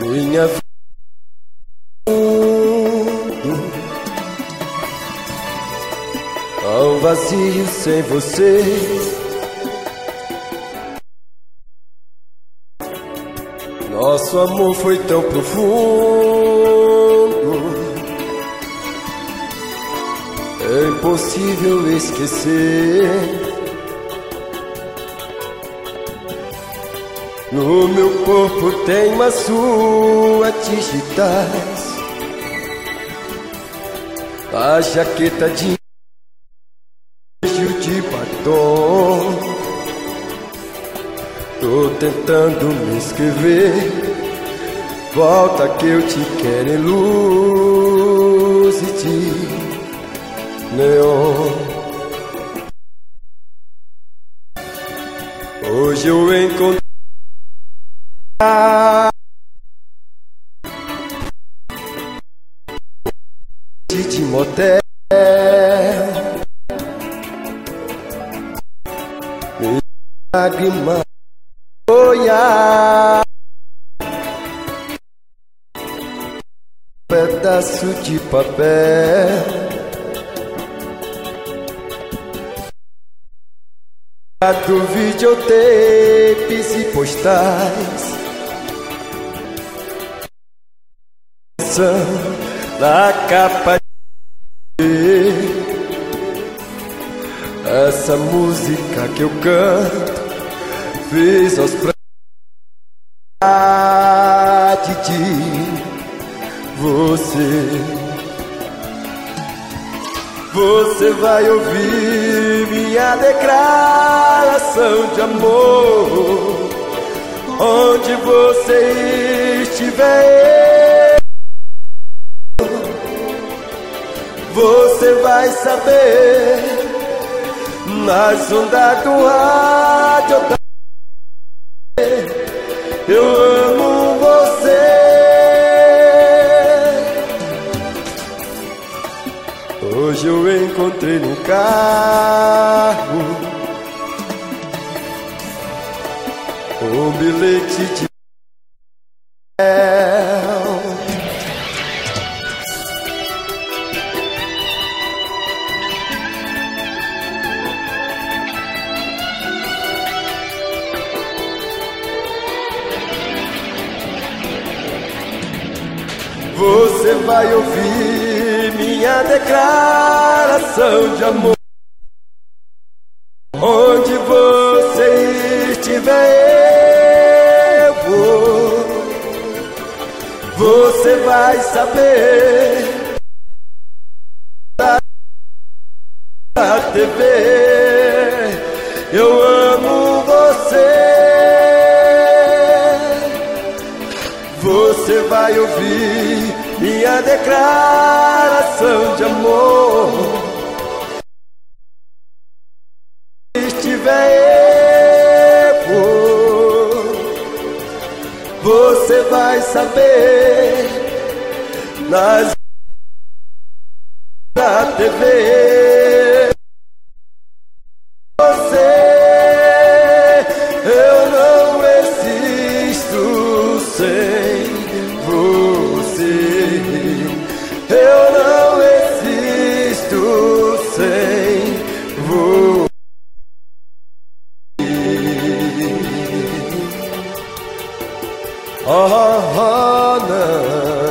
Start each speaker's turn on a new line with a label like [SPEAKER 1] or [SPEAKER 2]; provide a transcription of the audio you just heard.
[SPEAKER 1] Minha vida tão vazio sem você. Nosso amor foi tão profundo, é impossível esquecer. No meu corpo tem as suas digitais, a jaqueta de batom. Tô tentando me escrever, volta que eu te quero em luz de neon. Hoje eu encontrei de motel, lágrima olhar, pedaço de papel, do videotapes e postais, da capa de essa música que eu canto, fiz aos pratos de você. Você vai ouvir minha declaração de amor, onde você estiver. Você vai saber nas ondas do rádio. Eu amo você. Hoje eu encontrei no carro um bilhete de você vai ouvir minha declaração de amor, onde você estiver eu vou. Você vai saber da TV, eu amo você. Você vai ouvir minha declaração de amor, estiver eu vou. Você vai saber nas da TV. Você, eu não existo sem você. Eu não existo sem você. Oh, oh, não.